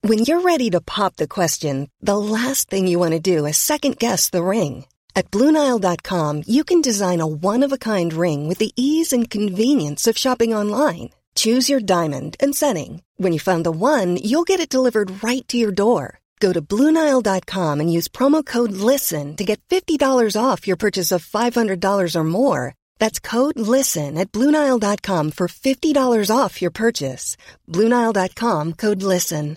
When you're ready to pop the question, the last thing you want to do is second-guess the ring. At BlueNile.com, you can design a one-of-a-kind ring with the ease and convenience of shopping online. Choose your diamond and setting. When you find the one, you'll get it delivered right to your door. Go to BlueNile.com and use promo code LISTEN to get $50 off your purchase of $500 or more. That's code LISTEN at BlueNile.com for $50 off your purchase. BlueNile.com, code LISTEN.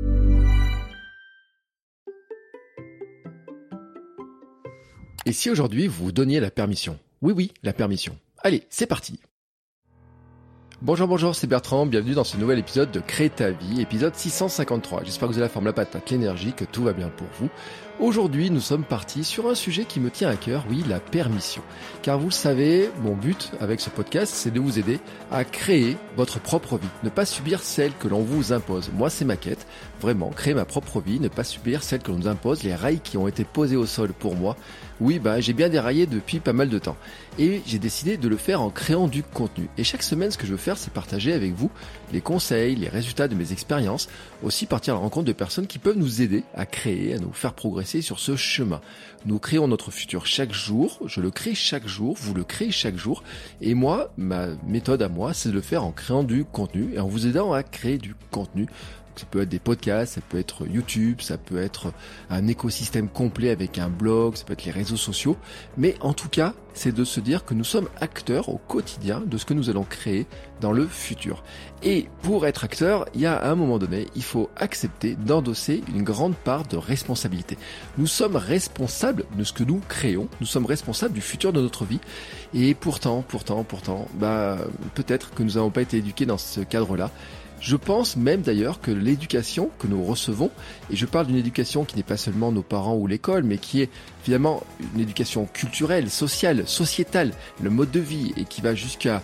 Et si aujourd'hui vous vous donniez la permission? Oui, la permission. Allez, c'est parti. Bonjour, c'est Bertrand, bienvenue dans ce nouvel épisode de Crée ta vie, épisode 653. J'espère que vous avez la forme, la patate, l'énergie, que tout va bien pour vous. Aujourd'hui, nous sommes partis sur un sujet qui me tient à cœur, oui, la permission. Car vous le savez, mon but avec ce podcast, c'est de vous aider à créer votre propre vie. Ne pas subir celle que l'on vous impose. Moi, c'est ma quête. Vraiment, créer ma propre vie, ne pas subir celle que l'on nous impose, les rails qui ont été posés au sol pour moi. Oui, j'ai bien déraillé depuis pas mal de temps. Et j'ai décidé de le faire en créant du contenu. Et chaque semaine, ce que je veux faire, c'est partager avec vous les conseils, les résultats de mes expériences. Aussi partir à la rencontre de personnes qui peuvent nous aider à créer, à nous faire progresser sur ce chemin. Nous créons notre futur chaque jour. Je le crée chaque jour. Vous le créez chaque jour. Et moi, ma méthode à moi, c'est de le faire en créant du contenu et en vous aidant à créer du contenu. Ça peut être des podcasts, ça peut être YouTube, ça peut être un écosystème complet avec un blog, ça peut être les réseaux sociaux. Mais en tout cas, c'est de se dire que nous sommes acteurs au quotidien de ce que nous allons créer dans le futur. Et pour être acteur, il y a à un moment donné, il faut accepter d'endosser une grande part de responsabilité. Nous sommes responsables de ce que nous créons, nous sommes responsables du futur de notre vie. Et pourtant, peut-être que nous n'avons pas été éduqués dans ce cadre-là. Je pense même d'ailleurs que l'éducation que nous recevons, et je parle d'une éducation qui n'est pas seulement nos parents ou l'école, mais qui est finalement une éducation culturelle, sociale, sociétale, le mode de vie, et qui va jusqu'à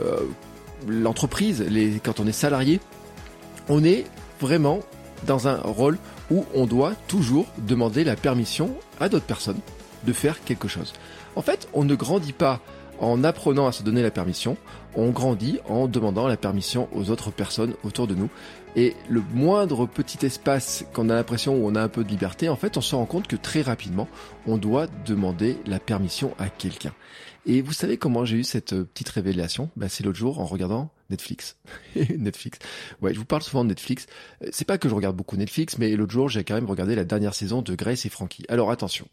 l'entreprise, quand on est salarié, on est vraiment dans un rôle où on doit toujours demander la permission à d'autres personnes de faire quelque chose. En fait, on ne grandit pas en apprenant à se donner la permission, on grandit en demandant la permission aux autres personnes autour de nous. Et le moindre petit espace qu'on a l'impression où on a un peu de liberté, en fait, on se rend compte que très rapidement, on doit demander la permission à quelqu'un. Et vous savez comment j'ai eu cette petite révélation? C'est l'autre jour en regardant Netflix. Netflix. Ouais, je vous parle souvent de Netflix. C'est pas que je regarde beaucoup Netflix, mais l'autre jour, j'ai quand même regardé la dernière saison de Grace et Frankie. Alors attention.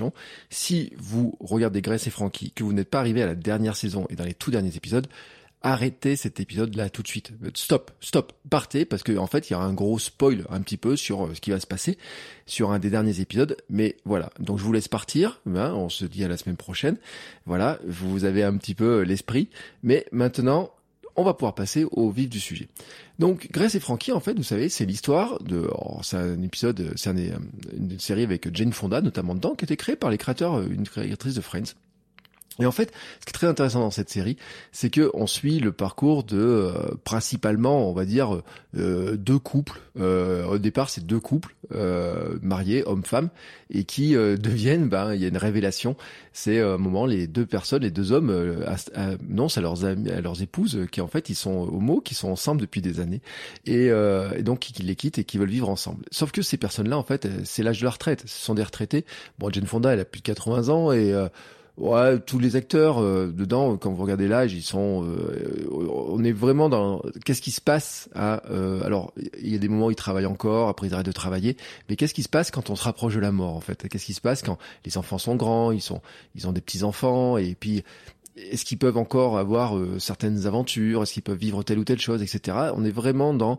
Si vous regardez Grace et Frankie, que vous n'êtes pas arrivé à la dernière saison et dans les tout derniers épisodes, arrêtez cet épisode-là tout de suite. Stop, partez, parce que en fait, il y a un gros spoil un petit peu sur ce qui va se passer sur un des derniers épisodes. Mais voilà, donc je vous laisse partir. On se dit à la semaine prochaine. Voilà, vous avez un petit peu l'esprit. Mais maintenant, on va pouvoir passer au vif du sujet. Donc, Grace et Frankie, en fait, vous savez, c'est l'histoire de... c'est un épisode, une série avec Jane Fonda, notamment dedans, qui a été créée par une créatrice de Friends. Et en fait, ce qui est très intéressant dans cette série, c'est que on suit le parcours de principalement, on va dire, deux couples. Au départ, c'est deux couples mariés, homme-femme, et qui deviennent, il y a une révélation. C'est un moment les deux hommes annoncent à leurs épouses qui en fait ils sont homos, qui sont ensemble depuis des années, et donc qui les quittent et qui veulent vivre ensemble. Sauf que ces personnes-là, en fait, c'est l'âge de la retraite. Ce sont des retraités. Bon, Jane Fonda, elle a plus de 80 ans et ouais, tous les acteurs dedans, quand vous regardez l'âge, ils sont. On est vraiment dans. Qu'est-ce qui se passe alors, il y a des moments où ils travaillent encore, après ils arrêtent de travailler. Mais qu'est-ce qui se passe quand on se rapproche de la mort, en fait? Qu'est-ce qui se passe quand les enfants sont grands, ils ont des petits enfants, et puis est-ce qu'ils peuvent encore avoir certaines aventures, est-ce qu'ils peuvent vivre telle ou telle chose, etc. On est vraiment dans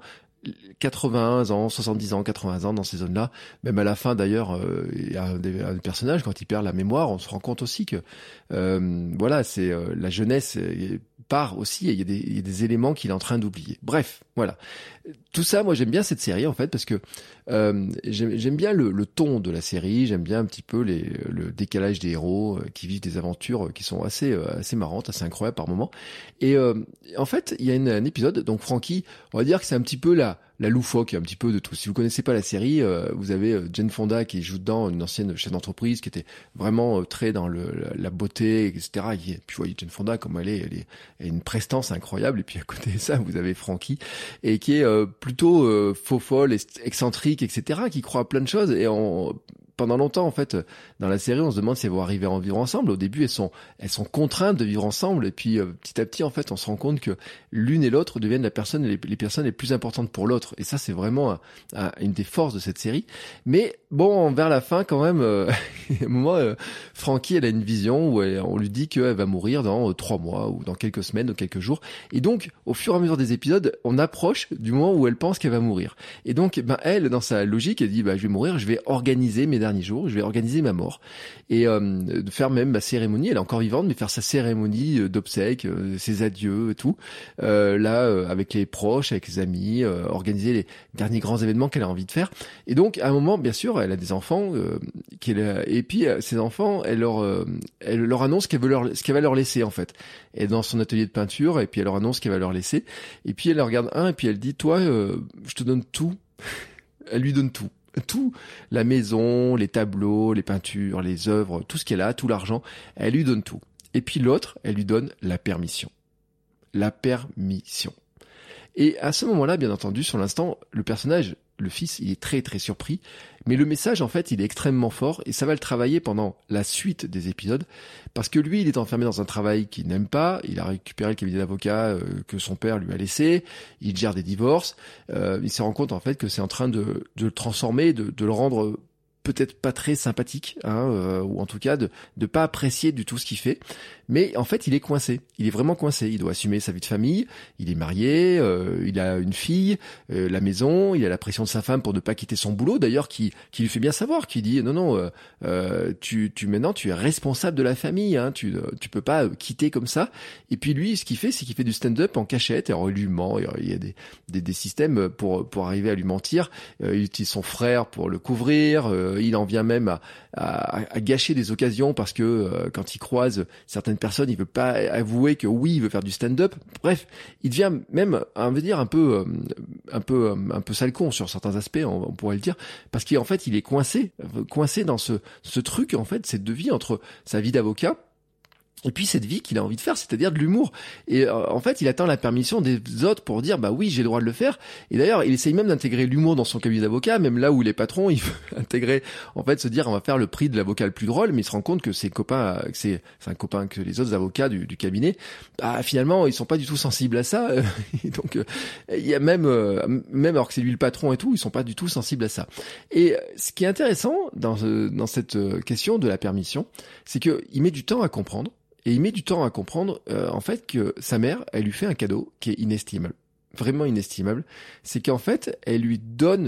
80 ans, 70 ans, 80 ans dans ces zones-là. Même à la fin, d'ailleurs, il y a un des personnages, quand il perd la mémoire, on se rend compte aussi que c'est la jeunesse part aussi, et il y a des éléments qu'il est en train d'oublier. Bref, voilà. Tout ça, moi j'aime bien cette série en fait, parce que j'aime bien le ton de la série, j'aime bien un petit peu le décalage des héros qui vivent des aventures qui sont assez marrantes, assez incroyables par moments. Et en fait, il y a un épisode, donc Frankie, on va dire que c'est un petit peu la la loufoque un petit peu de tout. Si vous connaissez pas la série, vous avez Jane Fonda qui joue dedans, une ancienne chef d'entreprise qui était vraiment très dans la beauté, etc. Et puis vous voyez Jane Fonda comme elle a une prestance incroyable. Et puis à côté de ça, vous avez Frankie et qui est plutôt faux folle, excentrique, etc. qui croit à plein de choses et pendant longtemps, en fait, dans la série, on se demande si elles vont arriver à en vivre ensemble. Au début, elles sont contraintes de vivre ensemble. Et puis, petit à petit, en fait, on se rend compte que l'une et l'autre deviennent les personnes les plus importantes pour l'autre. Et ça, c'est vraiment une des forces de cette série. Mais bon, vers la fin, quand même, à un moment, Frankie, elle a une vision où on lui dit qu'elle va mourir dans 3 mois ou dans quelques semaines ou quelques jours. Et donc, au fur et à mesure des épisodes, on approche du moment où elle pense qu'elle va mourir. Et donc, elle, dans sa logique, elle dit, je vais mourir, je vais organiser mes derniers jours, je vais organiser ma mort et de faire même ma cérémonie. Elle est encore vivante, mais faire sa cérémonie d'obsèques, ses adieux et tout. Avec les proches, avec les amis, organiser les derniers grands événements qu'elle a envie de faire. Et donc, à un moment, bien sûr, elle a des enfants et puis ces enfants, elle leur annonce ce qu'elle va leur laisser en fait. Elle est dans son atelier de peinture et puis elle leur annonce ce qu'elle va leur laisser. Et puis elle leur regarde et puis elle dit, toi, je te donne tout. Elle lui donne tout. Tout, la maison, les tableaux, les peintures, les œuvres, tout ce qu'elle a, tout l'argent, elle lui donne tout. Et puis l'autre, elle lui donne la permission. La permission. Et à ce moment-là, bien entendu, sur l'instant, le personnage, le fils, il est très très surpris, mais le message, en fait, il est extrêmement fort, et ça va le travailler pendant la suite des épisodes, parce que lui, il est enfermé dans un travail qu'il n'aime pas, il a récupéré le cabinet d'avocat que son père lui a laissé, il gère des divorces, il se rend compte, en fait, que c'est en train de le transformer, de le rendre peut-être pas très sympathique, ou en tout cas de pas apprécier du tout ce qu'il fait. Mais en fait, il est coincé. Il est vraiment coincé. Il doit assumer sa vie de famille. Il est marié, il a une fille, la maison. Il a la pression de sa femme pour ne pas quitter son boulot. D'ailleurs, qui lui fait bien savoir, qui dit non, maintenant tu es responsable de la famille. Tu peux pas quitter comme ça. Et puis lui, ce qu'il fait, c'est qu'il fait du stand-up en cachette. Alors il lui ment. Il y a des systèmes pour arriver à lui mentir. Il utilise son frère pour le couvrir. Il en vient même à gâcher des occasions parce que quand il croise certaines personnes, il veut pas avouer que oui, il veut faire du stand-up. Bref, il devient même, on veut dire, un peu sale con sur certains aspects, on pourrait le dire, parce qu'en fait, il est coincé dans ce truc, en fait, cette vie entre sa vie d'avocat et puis cette vie qu'il a envie de faire, c'est-à-dire de l'humour. Et en fait, il attend la permission des autres pour dire oui, j'ai le droit de le faire. Et d'ailleurs, il essaye même d'intégrer l'humour dans son cabinet d'avocat, même là où il est patron, il veut intégrer, en fait, se dire on va faire le prix de l'avocat le plus drôle, mais il se rend compte que ses copains, que les autres avocats du cabinet, finalement, ils sont pas du tout sensibles à ça. Et donc, il y a même alors que c'est lui le patron et tout, ils sont pas du tout sensibles à ça. Et ce qui est intéressant dans cette question de la permission, c'est que il met du temps à comprendre. Et il met du temps à comprendre, en fait, que sa mère, elle lui fait un cadeau qui est inestimable. Vraiment inestimable. C'est qu'en fait, elle lui donne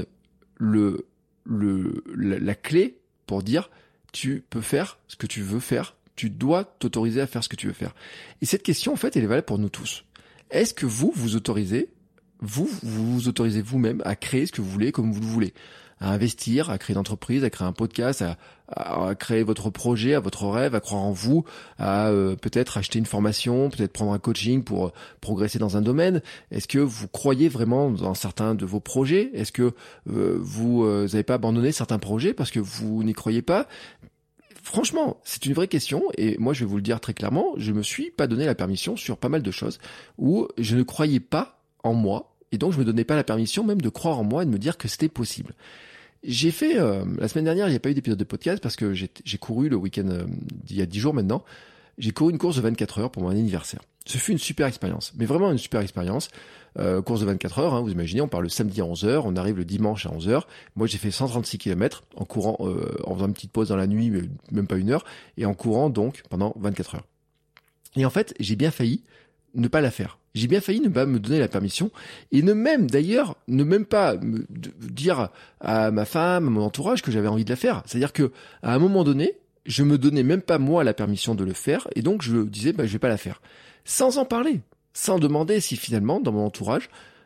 la clé pour dire, tu peux faire ce que tu veux faire. Tu dois t'autoriser à faire ce que tu veux faire. Et cette question, en fait, elle est valable pour nous tous. Est-ce que vous autorisez vous-même à créer ce que vous voulez comme vous le voulez? À investir, à créer une entreprise, à créer un podcast, à créer votre projet, à votre rêve, à croire en vous, à peut-être acheter une formation, peut-être prendre un coaching pour progresser dans un domaine. Est-ce que vous croyez vraiment dans certains de vos projets? Est-ce que vous n'avez pas abandonné certains projets parce que vous n'y croyez pas? Franchement, c'est une vraie question et moi je vais vous le dire très clairement, je me suis pas donné la permission sur pas mal de choses où je ne croyais pas en moi. Et donc, je me donnais pas la permission même de croire en moi et de me dire que c'était possible. J'ai fait, la semaine dernière, il n'y a pas eu d'épisode de podcast parce que j'ai couru le week-end d'il y a 10 jours maintenant. J'ai couru une course de 24 heures pour mon anniversaire. Ce fut une super expérience, mais vraiment une super expérience. Course de 24 heures, vous imaginez, on part le samedi à 11h, on arrive le dimanche à 11h. Moi, j'ai fait 136 km en courant, en faisant une petite pause dans la nuit, mais même pas 1 heure, et en courant donc pendant 24 heures. Et en fait, j'ai bien failli ne pas la faire. J'ai bien failli ne pas me donner la permission et ne même pas me dire à ma femme, à mon entourage que j'avais envie de la faire. C'est-à-dire que à un moment donné, je me donnais même pas moi la permission de le faire et donc je disais je vais pas la faire. Sans en parler, sans demander si finalement dans mon entourage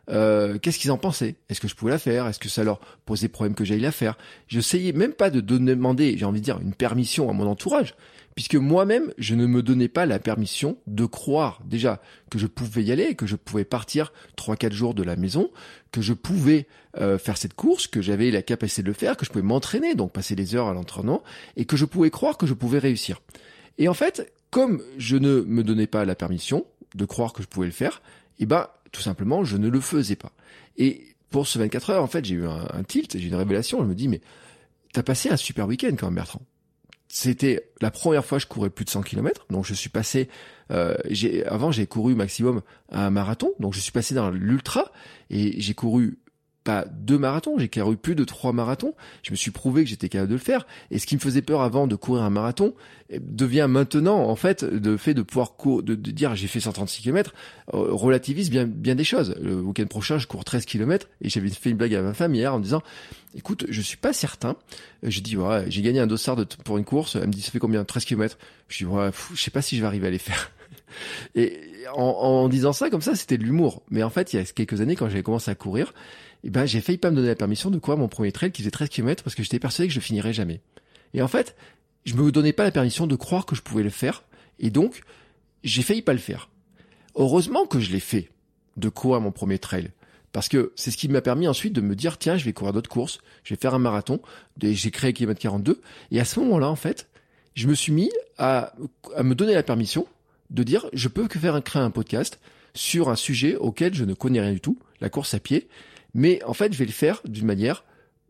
qu'est-ce qu'ils en pensaient? Est-ce que je pouvais la faire? Est-ce que ça leur posait problème que j'aille la faire? J'essayais même pas de demander, j'ai envie de dire, une permission à mon entourage, puisque moi-même, je ne me donnais pas la permission de croire déjà que je pouvais y aller, que je pouvais partir 3-4 jours de la maison, que je pouvais faire cette course, que j'avais la capacité de le faire, que je pouvais m'entraîner, donc passer des heures à l'entraînement, et que je pouvais croire que je pouvais réussir. Et en fait, comme je ne me donnais pas la permission de croire que je pouvais le faire, tout simplement, je ne le faisais pas. Et pour ce 24 heures, en fait, j'ai eu un tilt, j'ai eu une révélation, je me dis, mais t'as passé un super week-end quand même, Bertrand. C'était la première fois que je courais plus de 100 km, donc je suis passé, avant j'ai couru maximum un marathon, donc je suis passé dans l'ultra, et j'ai couru pas 2 marathons, j'ai couru plus de 3 marathons, je me suis prouvé que j'étais capable de le faire, et ce qui me faisait peur avant de courir un marathon, devient maintenant, en fait, de fait de pouvoir de dire j'ai fait 136 km, relativise bien des choses. Le week-end prochain, je cours 13 km, et j'avais fait une blague à ma femme hier en me disant, écoute, je suis pas certain, je dis, ouais, j'ai gagné un dossard pour une course, elle me dit, ça fait combien? 13 km? Je dis, ouais, je sais pas si je vais arriver à les faire. Et en disant ça, comme ça, c'était de l'humour. Mais en fait, il y a quelques années, quand j'avais commencé à courir, j'ai failli pas me donner la permission de courir mon premier trail qui faisait 13 km parce que j'étais persuadé que je finirais jamais. Et en fait, je me donnais pas la permission de croire que je pouvais le faire. Et donc, j'ai failli pas le faire. Heureusement que je l'ai fait, de courir mon premier trail. Parce que c'est ce qui m'a permis ensuite de me dire, tiens, je vais courir d'autres courses, je vais faire un marathon, j'ai créé Kilomètre 42. Et à ce moment-là, en fait, je me suis mis à me donner la permission de dire, je peux créer un podcast sur un sujet auquel je ne connais rien du tout, la course à pied. Mais en fait, je vais le faire d'une manière,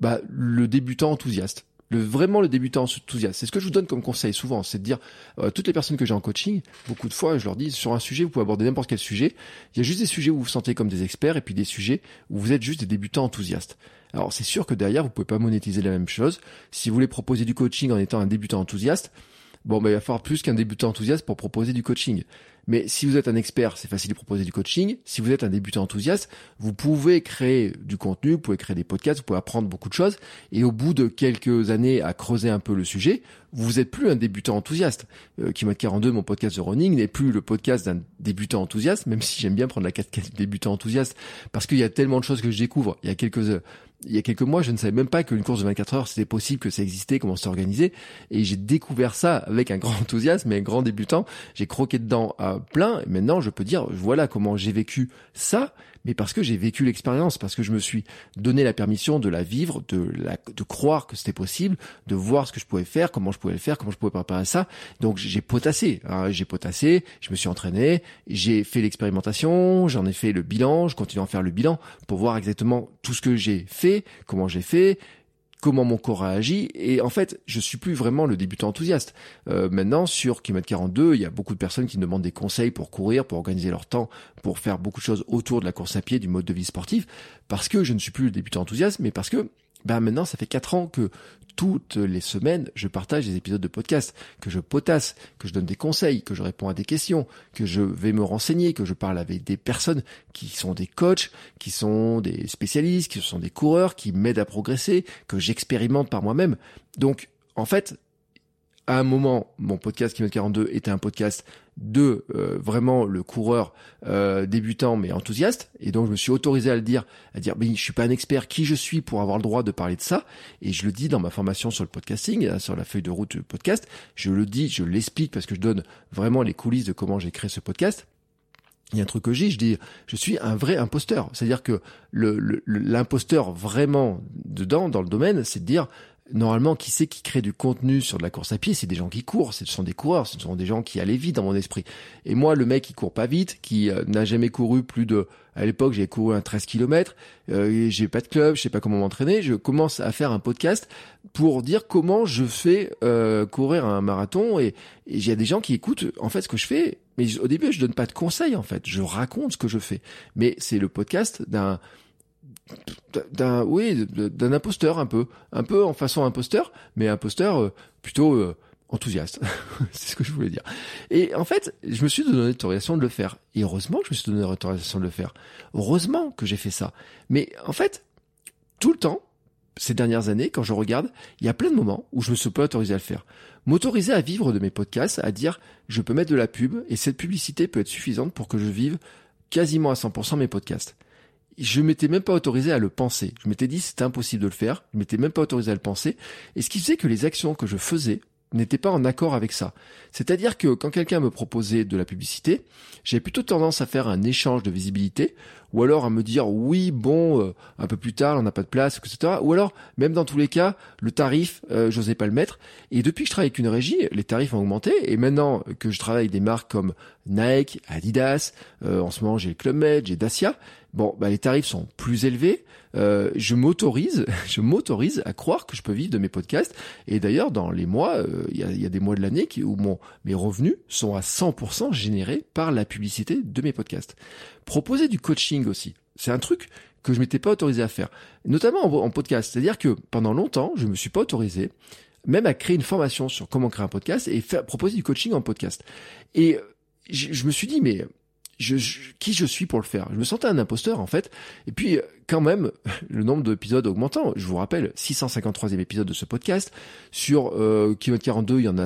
le débutant enthousiaste. Vraiment le débutant enthousiaste. C'est ce que je vous donne comme conseil souvent, c'est de dire, toutes les personnes que j'ai en coaching, beaucoup de fois, je leur dis, sur un sujet, vous pouvez aborder n'importe quel sujet. Il y a juste des sujets où vous vous sentez comme des experts et puis des sujets où vous êtes juste des débutants enthousiastes. Alors, c'est sûr que derrière, vous pouvez pas monétiser la même chose. Si vous voulez proposer du coaching en étant un débutant enthousiaste, il va falloir plus qu'un débutant enthousiaste pour proposer du coaching. Mais si vous êtes un expert, c'est facile de proposer du coaching. Si vous êtes un débutant enthousiaste, vous pouvez créer du contenu, vous pouvez créer des podcasts, vous pouvez apprendre beaucoup de choses. Et au bout de quelques années à creuser un peu le sujet, vous êtes plus un débutant enthousiaste. Kilomètre 42, mon podcast de running, n'est plus le podcast d'un débutant enthousiaste, même si j'aime bien prendre la casquette débutant enthousiaste, parce qu'il y a tellement de choses que je découvre. Il y a quelques mois, je ne savais même pas qu'une course de 24 heures, c'était possible, que ça existait, comment c'est organisé. Et j'ai découvert ça avec un grand enthousiasme et un grand débutant. J'ai croqué dedans à plein. Et maintenant, je peux dire, voilà comment j'ai vécu ça, mais parce que j'ai vécu l'expérience, parce que je me suis donné la permission de la vivre, de croire que c'était possible, de voir ce que je pouvais faire, comment je pouvais le faire, comment je pouvais préparer ça. Donc, j'ai potassé, je me suis entraîné, j'ai fait l'expérimentation, j'en ai fait le bilan, je continue à en faire le bilan pour voir exactement tout ce que j'ai fait, comment j'ai fait, comment mon corps a agi. Et en fait, je suis plus vraiment le débutant enthousiaste. Maintenant, sur Kilomètre 42, il y a beaucoup de personnes qui me demandent des conseils pour courir, pour organiser leur temps, pour faire beaucoup de choses autour de la course à pied, du mode de vie sportif, parce que je ne suis plus le débutant enthousiaste, mais parce que maintenant, ça fait 4 ans que toutes les semaines, je partage des épisodes de podcast, que je potasse, que je donne des conseils, que je réponds à des questions, que je vais me renseigner, que je parle avec des personnes qui sont des coachs, qui sont des spécialistes, qui sont des coureurs, qui m'aident à progresser, que j'expérimente par moi-même. Donc, en fait, à un moment, mon podcast Kilomètre 42 était un podcast de vraiment le coureur débutant mais enthousiaste, et donc je me suis autorisé à dire mais je suis pas un expert, qui je suis pour avoir le droit de parler de ça, et je le dis dans ma formation sur le podcasting, sur la feuille de route du podcast, je le dis, je l'explique parce que je donne vraiment les coulisses de comment j'ai créé ce podcast. Il y a un truc que je dis, je suis un vrai imposteur, c'est-à-dire que l'imposteur vraiment dedans, dans le domaine, c'est de dire, normalement, qui c'est qui crée du contenu sur de la course à pied? C'est des gens qui courent, ce sont des coureurs, ce sont des gens qui allaient vite dans mon esprit. Et moi, le mec qui court pas vite, qui n'a jamais couru plus de... À l'époque, j'avais couru un 13 km, j'ai pas de club, je sais pas comment m'entraîner, je commence à faire un podcast pour dire comment je fais courir un marathon, et il y a des gens qui écoutent en fait ce que je fais, mais au début, je donne pas de conseils en fait, je raconte ce que je fais. Mais c'est le podcast d'un imposteur un peu en façon imposteur, mais imposteur plutôt enthousiaste. C'est ce que je voulais dire. Et en fait, je me suis donné l'autorisation de le faire. Et heureusement que je me suis donné l'autorisation de le faire. Heureusement que j'ai fait ça. Mais en fait, tout le temps, ces dernières années, quand je regarde, il y a plein de moments où je me suis pas autorisé à le faire. M'autoriser à vivre de mes podcasts, à dire, je peux mettre de la pub, et cette publicité peut être suffisante pour que je vive quasiment à 100% mes podcasts. je m'étais même pas autorisé à le penser. Je m'étais dit c'était impossible de le faire. Je m'étais même pas autorisé à le penser. Et ce qui faisait que les actions que je faisais n'étaient pas en accord avec ça. C'est-à-dire que quand quelqu'un me proposait de la publicité, j'avais plutôt tendance à faire un échange de visibilité, ou alors à me dire oui, bon, un peu plus tard, on n'a pas de place, etc. Ou alors, même dans tous les cas, le tarif, j'osais pas le mettre. Et depuis que je travaille avec une régie, les tarifs ont augmenté. Et maintenant que je travaille avec des marques comme Nike, Adidas, en ce moment j'ai Club Med, j'ai Dacia, bon, bah les tarifs sont plus élevés. Je m'autorise à croire que je peux vivre de mes podcasts. Et d'ailleurs, dans les mois, il y a des mois de l'année où mes revenus sont à 100% générés par la publicité de mes podcasts. Proposer du coaching aussi, c'est un truc que je m'étais pas autorisé à faire, notamment en podcast. C'est-à-dire que pendant longtemps, je me suis pas autorisé même à créer une formation sur comment créer un podcast et proposer du coaching en podcast. Et je me suis dit, mais qui je suis pour le faire? Je me sentais un imposteur en fait. Et puis quand même, le nombre d'épisodes augmentant. Je vous rappelle, 653e épisode de ce podcast. Sur Kilomètre 42, il y en a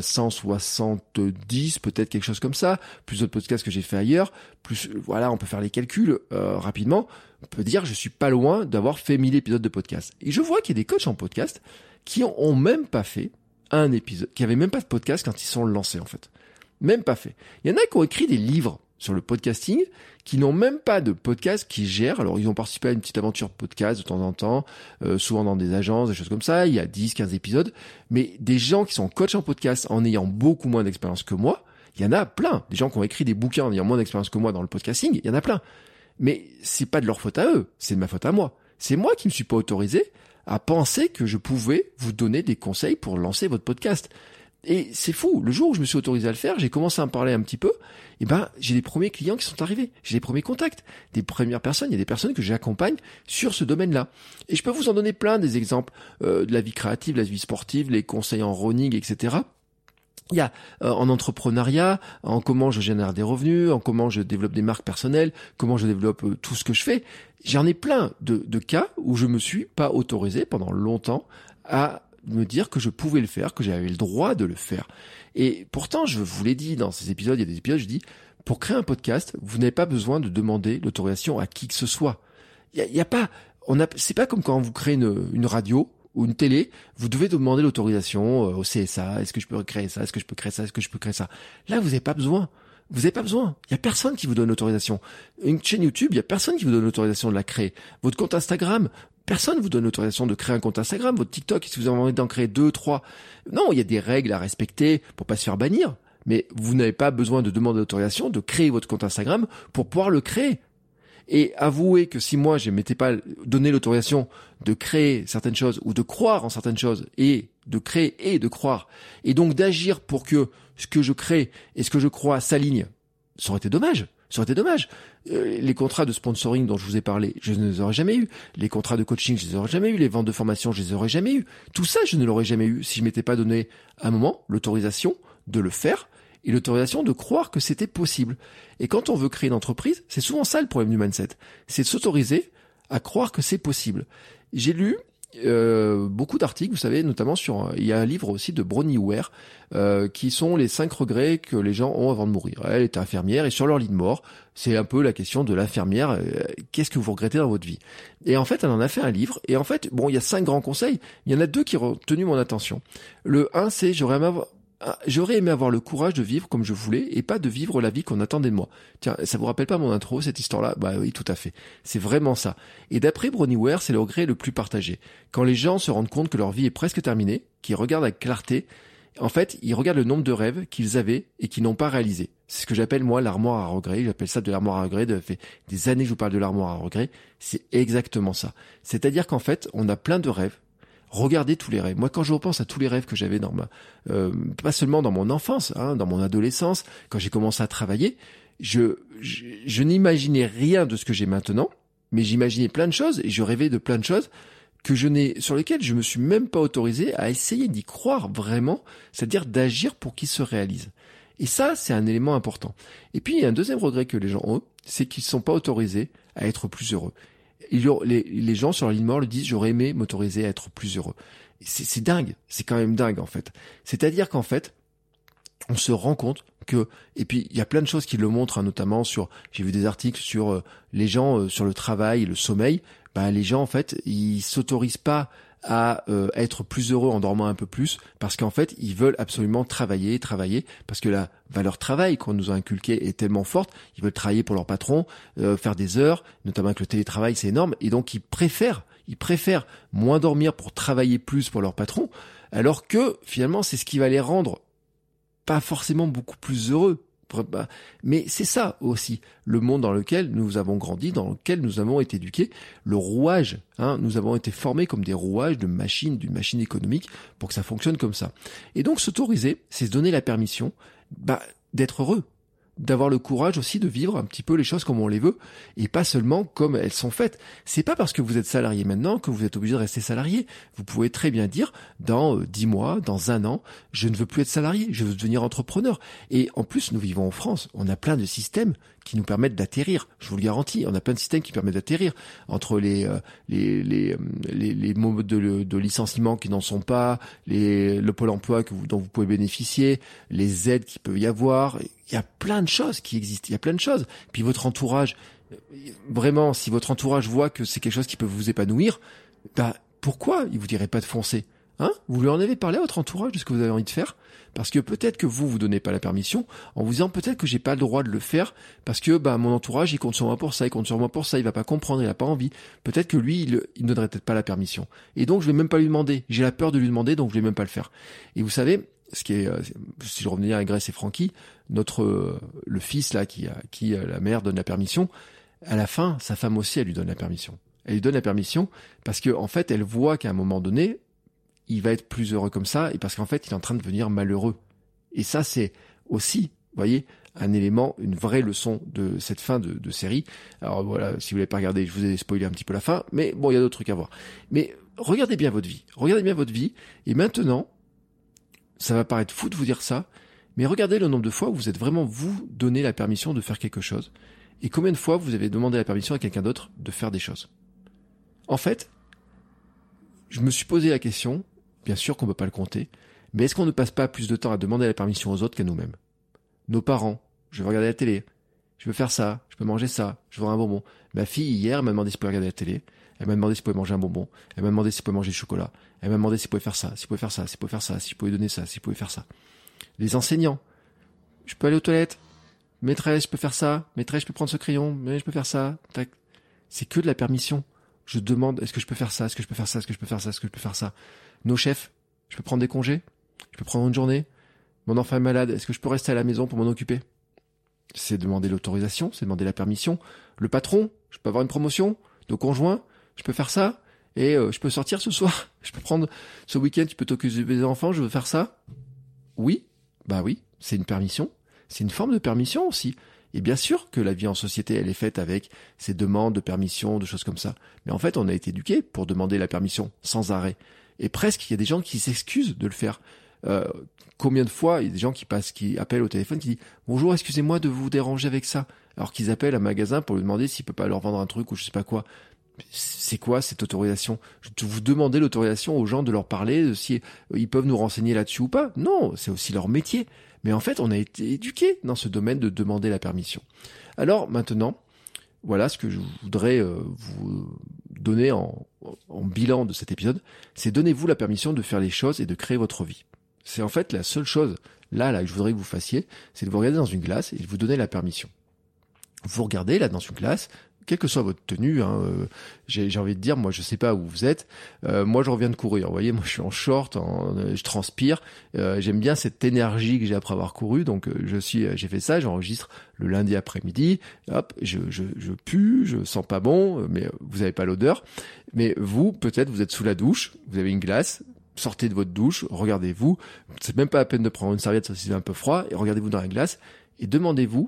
170, peut-être quelque chose comme ça. Plus d'autres podcasts que j'ai fait ailleurs. Plus, voilà, on peut faire les calculs rapidement. On peut dire que je suis pas loin d'avoir fait 1000 épisodes de podcast. Et je vois qu'il y a des coachs en podcast qui ont même pas fait un épisode, qui avaient même pas de podcast quand ils sont lancés en fait. Même pas fait. Il y en a qui ont écrit des livres sur le podcasting, qui n'ont même pas de podcast qui gèrent. Alors, ils ont participé à une petite aventure podcast de temps en temps, souvent dans des agences, des choses comme ça. Il y a 10, 15 épisodes. Mais des gens qui sont coachs en podcast en ayant beaucoup moins d'expérience que moi, il y en a plein. Des gens qui ont écrit des bouquins en ayant moins d'expérience que moi dans le podcasting, il y en a plein. Mais c'est pas de leur faute à eux, c'est de ma faute à moi. C'est moi qui me suis pas autorisé à penser que je pouvais vous donner des conseils pour lancer votre podcast. Et c'est fou, le jour où je me suis autorisé à le faire, j'ai commencé à en parler un petit peu, et ben j'ai des premiers clients qui sont arrivés, j'ai des premiers contacts, des premières personnes, il y a des personnes que j'accompagne sur ce domaine-là. Et je peux vous en donner plein des exemples de la vie créative, de la vie sportive, les conseils en running, etc. Il y a en entrepreneuriat, en comment je génère des revenus, en comment je développe des marques personnelles, comment je développe tout ce que je fais. J'en ai plein de cas où je me suis pas autorisé pendant longtemps à me dire que je pouvais le faire, que j'avais le droit de le faire. Et pourtant, je vous l'ai dit dans ces épisodes, il y a des épisodes, je dis, pour créer un podcast, vous n'avez pas besoin de demander l'autorisation à qui que ce soit. Il y a pas, c'est pas comme quand vous créez une radio ou une télé, vous devez demander l'autorisation au CSA, est-ce que je peux créer ça, est-ce que je peux créer ça, est-ce que je peux créer ça. Là, vous n'avez pas besoin. Vous n'avez pas besoin. Il y a personne qui vous donne l'autorisation. Une chaîne YouTube, il y a personne qui vous donne l'autorisation de la créer. Votre compte Instagram, personne vous donne l'autorisation de créer un compte Instagram. Votre TikTok, si vous avez envie d'en créer 2, 3. Non, il y a des règles à respecter pour pas se faire bannir. Mais vous n'avez pas besoin de demander l'autorisation de créer votre compte Instagram pour pouvoir le créer. Et avouez que si moi je m'étais pas donné l'autorisation de créer certaines choses ou de croire en certaines choses et de créer et de croire et donc d'agir pour que ce que je crée et ce que je crois s'alignent, ça aurait été dommage. Ça aurait été dommage. Les contrats de sponsoring dont je vous ai parlé, je ne les aurais jamais eu. Les contrats de coaching, je les aurais jamais eu. Les ventes de formation, je les aurais jamais eu. Tout ça, je ne l'aurais jamais eu si je m'étais pas donné à un moment l'autorisation de le faire et l'autorisation de croire que c'était possible. Et quand on veut créer une entreprise, c'est souvent ça le problème du mindset. C'est de s'autoriser à croire que c'est possible. J'ai lu beaucoup d'articles, vous savez, notamment il y a un livre aussi de Bronnie Ware qui sont les 5 regrets que les gens ont avant de mourir. Elle était infirmière et sur leur lit de mort, c'est un peu la question de l'infirmière, qu'est-ce que vous regrettez dans votre vie? Et en fait, elle en a fait un livre et en fait, bon, il y a 5 grands conseils, il y en a 2 qui ont retenu mon attention. Le 1, c'est j'aurais aimé avoir le courage de vivre comme je voulais et pas de vivre la vie qu'on attendait de moi. Tiens, ça vous rappelle pas mon intro, cette histoire-là? Bah oui, tout à fait. C'est vraiment ça. Et d'après Bronnie Ware, c'est le regret le plus partagé. Quand les gens se rendent compte que leur vie est presque terminée, qu'ils regardent avec clarté, en fait, ils regardent le nombre de rêves qu'ils avaient et qu'ils n'ont pas réalisés. C'est ce que j'appelle, moi, l'armoire à regrets. J'appelle ça de l'armoire à regrets. Ça fait des années que je vous parle de l'armoire à regrets. C'est exactement ça. C'est-à-dire qu'en fait, on a plein de rêves. Regardez tous les rêves. Moi, quand je repense à tous les rêves que j'avais dans pas seulement dans mon enfance, dans mon adolescence, quand j'ai commencé à travailler, je n'imaginais rien de ce que j'ai maintenant, mais j'imaginais plein de choses et je rêvais de plein de choses sur lesquelles je me suis même pas autorisé à essayer d'y croire vraiment, c'est-à-dire d'agir pour qu'ils se réalisent. Et ça, c'est un élément important. Et puis, il y a un deuxième regret que les gens ont, c'est qu'ils ne sont pas autorisés à être plus heureux. Les gens sur la ligne mort le disent, j'aurais aimé m'autoriser à être plus heureux. C'est dingue, c'est quand même dingue en fait. C'est-à-dire qu'en fait, on se rend compte et puis il y a plein de choses qui le montrent, hein, notamment j'ai vu des articles sur les gens sur le travail, le sommeil. Les gens en fait, ils s'autorisent pas à être plus heureux en dormant un peu plus, parce qu'en fait ils veulent absolument travailler, parce que la valeur travail qu'on nous a inculquée est tellement forte. Ils veulent travailler pour leur patron, faire des heures, notamment avec le télétravail, c'est énorme, et donc ils préfèrent moins dormir pour travailler plus pour leur patron, alors que finalement c'est ce qui va les rendre pas forcément beaucoup plus heureux. Mais c'est ça aussi, le monde dans lequel nous avons grandi, dans lequel nous avons été éduqués, le rouage, nous avons été formés comme des rouages d'une machine économique pour que ça fonctionne comme ça. Et donc s'autoriser, c'est se donner la permission d'être heureux, d'avoir le courage aussi de vivre un petit peu les choses comme on les veut et pas seulement comme elles sont faites. C'est pas parce que vous êtes salarié maintenant que vous êtes obligé de rester salarié. Vous pouvez très bien dire dans 10 mois, dans 1 an, je ne veux plus être salarié, je veux devenir entrepreneur. Et en plus, nous vivons en France, on a plein de systèmes qui nous permettent d'atterrir. Je vous le garantis, on a plein de systèmes qui permettent d'atterrir entre les modes de licenciement qui n'en sont pas, le pôle emploi dont vous pouvez bénéficier, les aides qu'il peut y avoir. Il y a plein de choses qui existent, il y a plein de choses. Puis votre entourage, vraiment, si votre entourage voit que c'est quelque chose qui peut vous épanouir, pourquoi il vous dirait pas de foncer? Vous lui en avez parlé à votre entourage de ce que vous avez envie de faire? Parce que peut-être que vous donnez pas la permission en vous disant peut-être que j'ai pas le droit de le faire parce que mon entourage il compte sur moi pour ça, il va pas comprendre, il a pas envie. Peut-être que lui il ne donnerait peut-être pas la permission. Et donc je vais même pas lui demander. J'ai la peur de lui demander, donc je vais même pas le faire. Et vous savez, ce qui est, si je revenais à Grace et Francky, le fils là qui la mère donne la permission, à la fin sa femme aussi elle lui donne la permission. Elle lui donne la permission parce que en fait elle voit qu'à un moment donné il va être plus heureux comme ça, et parce qu'en fait, il est en train de devenir malheureux. Et ça, c'est aussi, vous voyez, un élément, une vraie leçon de cette fin de série. Alors voilà, si vous l'avez pas regardé, je vous ai spoilé un petit peu la fin, mais bon, il y a d'autres trucs à voir. Mais regardez bien votre vie, et maintenant, ça va paraître fou de vous dire ça, mais regardez le nombre de fois où vous êtes vraiment vous donné la permission de faire quelque chose, et combien de fois vous avez demandé la permission à quelqu'un d'autre de faire des choses. En fait, je me suis posé la question, bien sûr qu'on peut pas le compter, mais est-ce qu'on ne passe pas plus de temps à demander la permission aux autres qu'à nous-mêmes? Nos parents, je veux regarder la télé, je veux faire ça, je peux manger ça, je veux un bonbon. Ma fille, hier, m'a demandé si elle pouvait regarder la télé, elle m'a demandé si elle pouvait manger un bonbon, elle m'a demandé si elle pouvait manger du chocolat, elle m'a demandé si elle pouvait faire ça, si elle pouvait faire ça, si elle pouvait faire ça, si je pouvais donner ça, si elle pouvait faire ça. Les enseignants, je peux aller aux toilettes, maîtresse, je peux faire ça, maîtresse, je peux prendre ce crayon, mais je peux faire ça, tac. C'est que de la permission. Je demande, est-ce que je peux faire ça, est-ce que je peux faire ça, est-ce que je peux faire ça, est-ce que je peux faire ça. Nos chefs, je peux prendre des congés, je peux prendre une journée. Mon enfant est malade, est-ce que je peux rester à la maison pour m'en occuper? C'est demander l'autorisation, c'est demander la permission. Le patron, je peux avoir une promotion. Le conjoint, je peux faire ça. Et je peux sortir ce soir. Je peux prendre ce week-end, tu peux t'occuper des enfants, je veux faire ça. Oui, oui, c'est une permission. C'est une forme de permission aussi. Et bien sûr que la vie en société, elle est faite avec ces demandes de permission, de choses comme ça. Mais en fait, on a été éduqués pour demander la permission sans arrêt. Et presque, il y a des gens qui s'excusent de le faire. Combien de fois, il y a des gens qui appellent au téléphone, qui disent « Bonjour, excusez-moi de vous déranger avec ça ». Alors qu'ils appellent un magasin pour lui demander s'il peut pas leur vendre un truc ou je sais pas quoi. C'est quoi cette autorisation? Vous demandez l'autorisation aux gens de leur parler, de si ils peuvent nous renseigner là-dessus ou pas? Non, c'est aussi leur métier. Mais en fait, on a été éduqués dans ce domaine de demander la permission. Alors maintenant, voilà ce que je voudrais vous donner en bilan de cet épisode, c'est donnez-vous la permission de faire les choses et de créer votre vie. C'est en fait la seule chose là que je voudrais que vous fassiez, c'est de vous regarder dans une glace et de vous donner la permission. Vous regardez là dans une glace, quelle que soit votre tenue, j'ai envie de dire, moi je sais pas où vous êtes, moi je reviens de courir, vous voyez, moi je suis en short, je transpire, j'aime bien cette énergie que j'ai après avoir couru, donc j'ai fait ça, j'enregistre le lundi après-midi, hop, je pue, je sens pas bon, mais vous avez pas l'odeur, mais vous, peut-être vous êtes sous la douche, vous avez une glace, sortez de votre douche, regardez-vous, c'est même pas la peine de prendre une serviette si c'est un peu froid, et regardez-vous dans la glace, et donnez-vous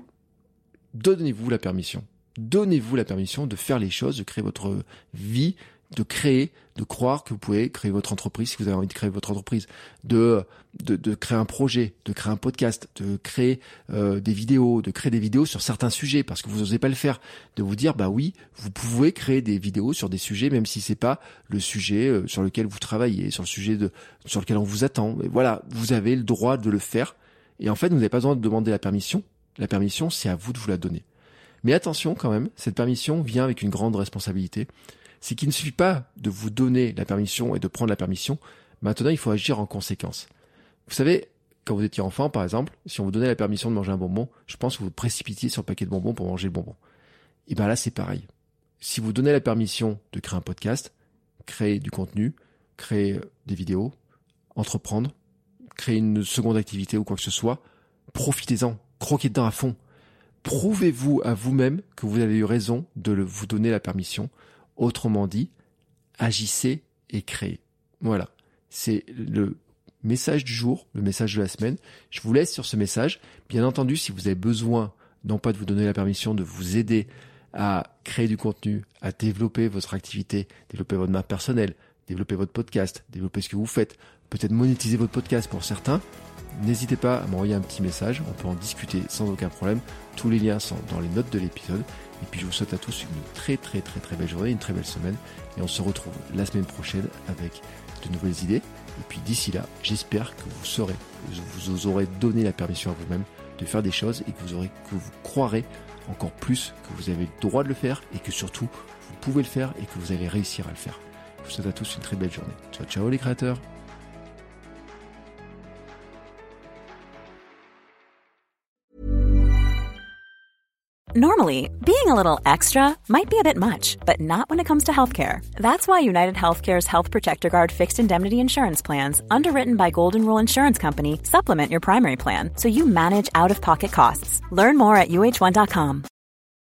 la permission. Donnez-vous la permission de faire les choses, de créer votre vie, de croire que vous pouvez créer votre entreprise si vous avez envie de créer votre entreprise, de créer un projet, de créer un podcast, de créer des vidéos, de créer des vidéos sur certains sujets parce que vous n'osez pas le faire, de vous dire oui, vous pouvez créer des vidéos sur des sujets même si c'est pas le sujet sur lequel vous travaillez, sur le sujet sur lequel on vous attend. Mais voilà, vous avez le droit de le faire Et en fait, vous n'avez pas besoin de demander la permission. La permission, c'est à vous de vous la donner. Mais attention quand même, cette permission vient avec une grande responsabilité. C'est qu'il ne suffit pas de vous donner la permission et de prendre la permission. Maintenant, il faut agir en conséquence. Vous savez, quand vous étiez enfant, par exemple, si on vous donnait la permission de manger un bonbon, je pense que vous vous précipitiez sur le paquet de bonbons pour manger le bonbon. Et bien là, c'est pareil. Si vous donnez la permission de créer un podcast, créer du contenu, créer des vidéos, entreprendre, créer une seconde activité ou quoi que ce soit, profitez-en, croquez dedans à fond. Prouvez-vous à vous-même que vous avez eu raison de vous donner la permission. Autrement dit, agissez et créez. Voilà, c'est le message du jour, le message de la semaine. Je vous laisse sur ce message. Bien entendu, si vous avez besoin, non pas de vous donner la permission, de vous aider à créer du contenu, à développer votre activité, développer votre marque personnelle, développer votre podcast, développer ce que vous faites, peut-être monétiser votre podcast pour certains, n'hésitez pas à m'envoyer un petit message, on peut en discuter sans aucun problème. Tous les liens sont dans les notes de l'épisode. Et puis je vous souhaite à tous une très belle journée, une très belle semaine. Et on se retrouve la semaine prochaine avec de nouvelles idées. Et puis d'ici là, j'espère que vous aurez donné la permission à vous-même de faire des choses et que vous croirez encore plus que vous avez le droit de le faire et que surtout vous pouvez le faire et que vous allez réussir à le faire. Je vous souhaite à tous une très belle journée. Ciao, ciao les créateurs. Normally, being a little extra might be a bit much, but not when it comes to healthcare. That's why United Healthcare's Health Protector Guard fixed indemnity insurance plans, underwritten by Golden Rule Insurance Company, supplement your primary plan so you manage out-of-pocket costs. Learn more at UH1.com.